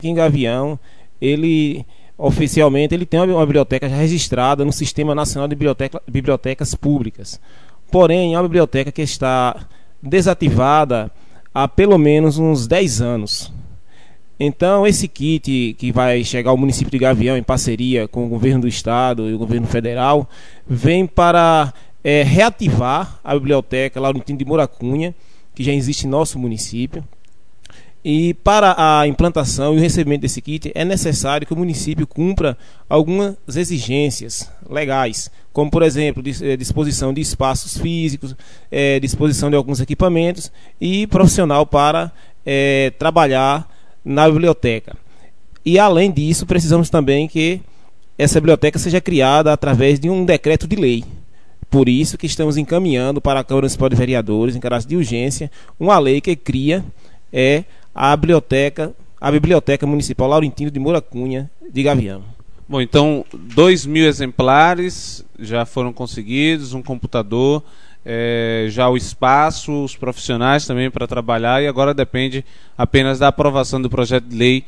que em Gavião, ele oficialmente ele tem uma biblioteca já registrada no Sistema Nacional de Bibliotecas Públicas. Porém, é uma biblioteca que está desativada há pelo menos uns 10 anos. Então, esse kit que vai chegar ao município de Gavião em parceria com o governo do estado e o governo federal, vem para reativar a biblioteca Laurentino de Moura Cunha, que já existe em nosso município. E para a implantação e o recebimento desse kit é necessário que o município cumpra algumas exigências legais, como por exemplo disposição de espaços físicos, disposição de alguns equipamentos e profissional para trabalhar na biblioteca. E além disso, precisamos também que essa biblioteca seja criada através de um decreto de lei. Por isso que estamos encaminhando para a Câmara Municipal de Vereadores, em caráter de urgência, uma lei que cria a Biblioteca Municipal Laurentino de Moura Cunha de Gavião. Bom, então 2.000 exemplares já foram conseguidos, um computador, já o espaço, os profissionais também para trabalhar, e agora depende apenas da aprovação do projeto de lei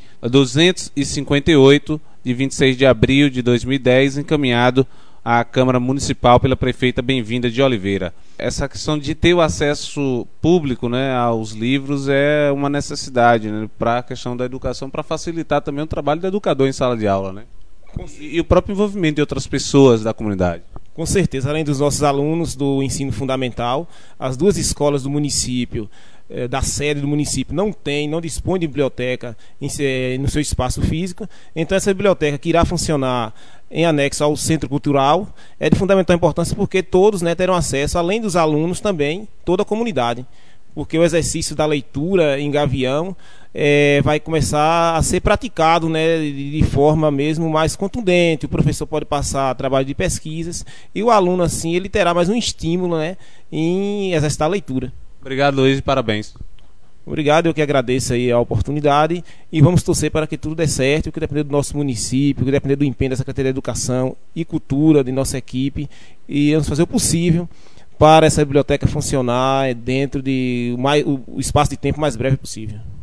258 de 26 de abril de 2010, encaminhado à Câmara Municipal pela prefeita Bem-vinda de Oliveira. Essa questão de ter o acesso público, né, aos livros é uma necessidade, né, para a questão da educação, para facilitar também o trabalho do educador em sala de aula, né? E o próprio envolvimento de outras pessoas da comunidade. Com certeza, além dos nossos alunos do ensino fundamental, as duas escolas do município, da sede do município, não dispõem de biblioteca no seu espaço físico. Então essa biblioteca, que irá funcionar em anexo ao Centro Cultural, é de fundamental importância, porque todos, né, terão acesso, além dos alunos também, toda a comunidade. Porque o exercício da leitura em Gavião vai começar a ser praticado, né, de forma mesmo mais contundente. O professor pode passar trabalho de pesquisas e o aluno, assim, ele terá mais um estímulo, né, em exercitar a leitura. Obrigado, Luiz, e parabéns. Obrigado, eu que agradeço aí a oportunidade, e vamos torcer para que tudo dê certo, o que depender do nosso município, o que depender do empenho da Secretaria de Educação e Cultura, de nossa equipe, e vamos fazer o possível para essa biblioteca funcionar dentro de o espaço de tempo mais breve possível.